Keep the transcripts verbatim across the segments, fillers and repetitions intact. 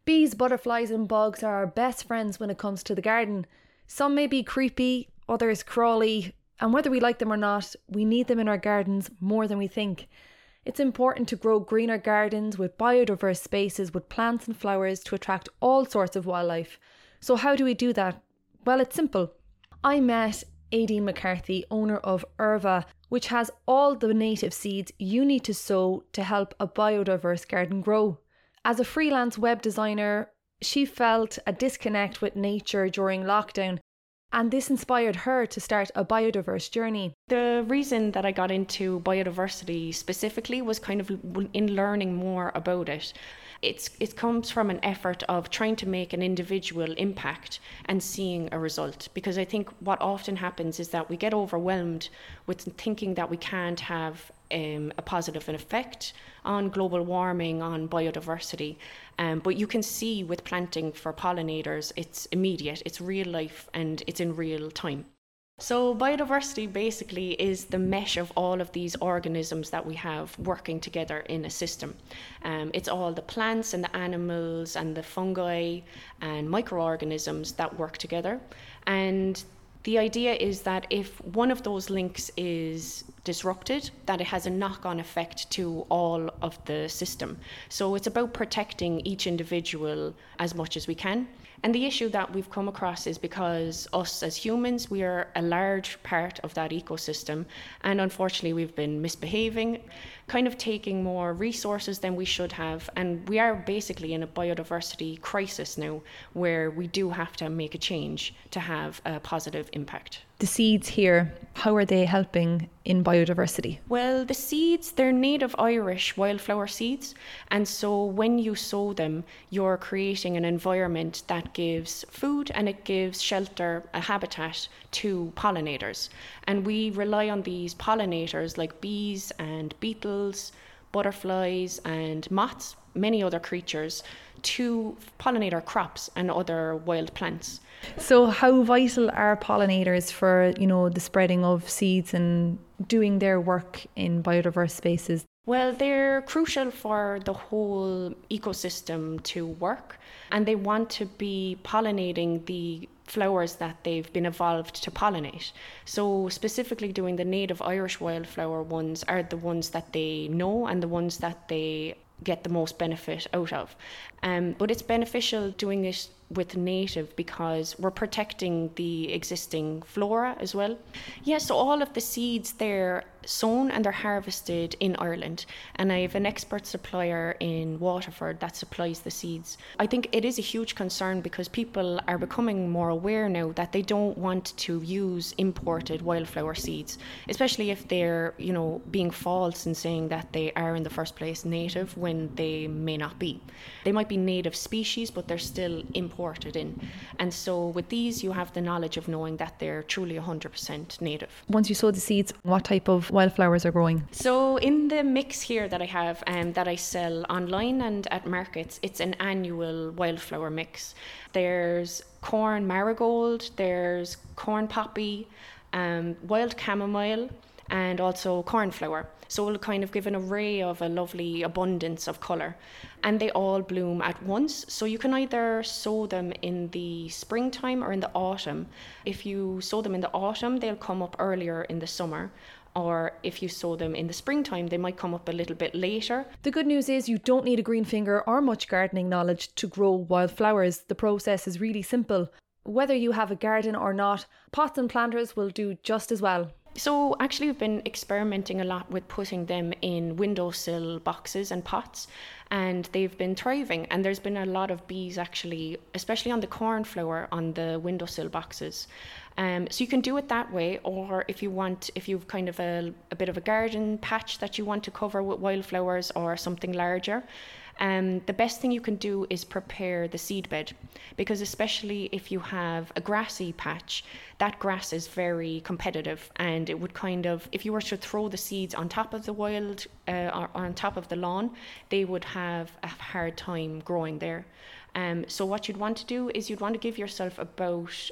Bees, butterflies and bugs are our best friends when it comes to the garden. Some may be creepy, others crawly, and whether we like them or not, we need them in our gardens more than we think. It's important to grow greener gardens with biodiverse spaces with plants and flowers to attract all sorts of wildlife. So how do we do that? Well, it's simple. I met Aideen McCarthy, owner of Urva, which has all the native seeds you need to sow to help a biodiverse garden grow. As a freelance web designer, she felt a disconnect with nature during lockdown, and this inspired her to start a biodiverse journey. The reason that I got into biodiversity specifically was kind of in learning more about it. It's, it comes from an effort of trying to make an individual impact and seeing a result. Because I think what often happens is that we get overwhelmed with thinking that we can't have um, a positive effect on global warming, on biodiversity. Um, but you can see with planting for pollinators, it's immediate, it's real life, and it's in real time. So biodiversity basically is the mesh of all of these organisms that we have working together in a system. Um, it's all the plants and the animals and the fungi and microorganisms that work together. And the idea is that if one of those links is disrupted, that it has a knock-on effect to all of the system. So it's about protecting each individual as much as we can. And the issue that we've come across is because us as humans, we are a large part of that ecosystem. And unfortunately, we've been misbehaving, kind of taking more resources than we should have. And we are basically in a biodiversity crisis now, where we do have to make a change to have a positive impact. The seeds here, how are they helping in biodiversity? Well, the seeds, they're native Irish wildflower seeds. And so when you sow them, you're creating an environment that gives food and it gives shelter, a habitat to pollinators. And we rely on these pollinators like bees and beetles, butterflies and moths, many other creatures, to pollinate our crops and other wild plants. So how vital are pollinators for, you know, the spreading of seeds and doing their work in biodiverse spaces? Well, they're crucial for the whole ecosystem to work, and they want to be pollinating the flowers that they've been evolved to pollinate. So specifically doing the native Irish wildflower ones are the ones that they know and the ones that they get the most benefit out of. Um, but it's beneficial doing it with native because we're protecting the existing flora as well. Yeah, so all of the seeds, they're sown and they're harvested in Ireland. And I have an expert supplier in Waterford that supplies the seeds. I think it is a huge concern because people are becoming more aware now that they don't want to use imported wildflower seeds, especially if they're, you know, being false and saying that they are in the first place native when they may not be. They might be native species, but they're still imported in. And so with these, you have the knowledge of knowing that they're truly one hundred percent native. Once you sow the seeds, what type of wildflowers are growing? So in the mix here that I have um, that I sell online and at markets, it's an annual wildflower mix. There's corn marigold, there's corn poppy, um, wild chamomile, and also cornflower. So it'll kind of give an array of a lovely abundance of colour. And they all bloom at once. So you can either sow them in the springtime or in the autumn. If you sow them in the autumn, they'll come up earlier in the summer. Or if you sow them in the springtime, they might come up a little bit later. The good news is you don't need a green finger or much gardening knowledge to grow wildflowers. The process is really simple. Whether you have a garden or not, pots and planters will do just as well. So actually we've been experimenting a lot with putting them in windowsill boxes and pots, and they've been thriving. And there's been a lot of bees actually, especially on the cornflower on the windowsill boxes. Um, so you can do it that way, or if you want, if you've kind of a, a bit of a garden patch that you want to cover with wildflowers or something larger, Um, the best thing you can do is prepare the seed bed, because especially if you have a grassy patch, that grass is very competitive, and it would kind of, if you were to throw the seeds on top of the wild uh, or, or on top of the lawn, they would have a hard time growing there. Um, so what you'd want to do is you'd want to give yourself about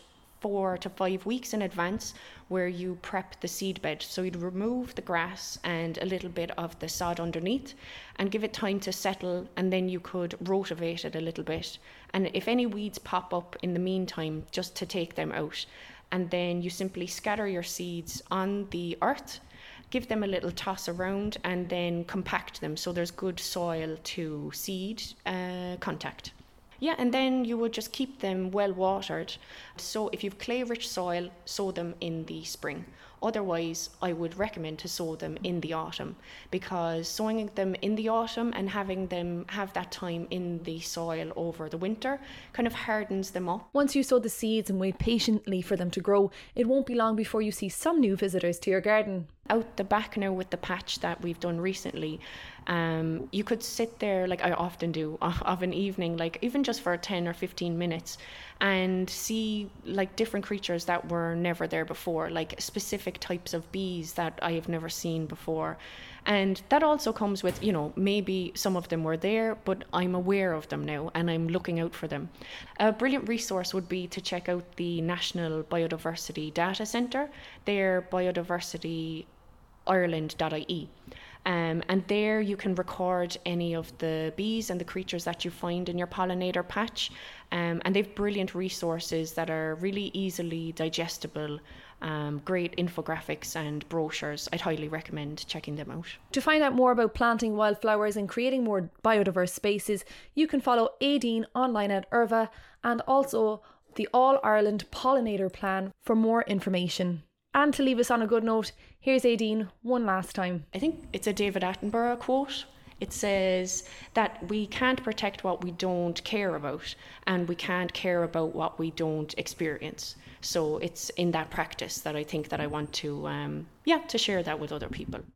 four to five weeks in advance where you prep the seed bed. So you'd remove the grass and a little bit of the sod underneath and give it time to settle, and then you could rotivate it a little bit. And if any weeds pop up in the meantime, just to take them out. And then you simply scatter your seeds on the earth, give them a little toss around, and then compact them so there's good soil to seed uh, contact. Yeah, and then you would just keep them well watered. So if you've clay-rich soil, sow them in the spring. Otherwise, I would recommend to sow them in the autumn, because sowing them in the autumn and having them have that time in the soil over the winter kind of hardens them up. Once you sow the seeds and wait patiently for them to grow, it won't be long before you see some new visitors to your garden. Out the back now with the patch that we've done recently, um, you could sit there, like I often do, of an evening, like even just for ten or fifteen minutes, and see like different creatures that were never there before, like specific types of bees that I have never seen before. And that also comes with, you know, maybe some of them were there, but I'm aware of them now and I'm looking out for them. A brilliant resource would be to check out the National Biodiversity Data Centre, their biodiversity ireland dot I E. Um, and there you can record any of the bees and the creatures that you find in your pollinator patch. Um, and they've brilliant resources that are really easily digestible, um, great infographics and brochures. I'd highly recommend checking them out. To find out more about planting wildflowers and creating more biodiverse spaces, you can follow Aideen online at Irva, and also the All Ireland Pollinator Plan for more information. And to leave us on a good note, here's Aideen one last time. I think it's a David Attenborough quote. It says that we can't protect what we don't care about, and we can't care about what we don't experience. So it's in that practice that I think that I want to, um, yeah, to share that with other people.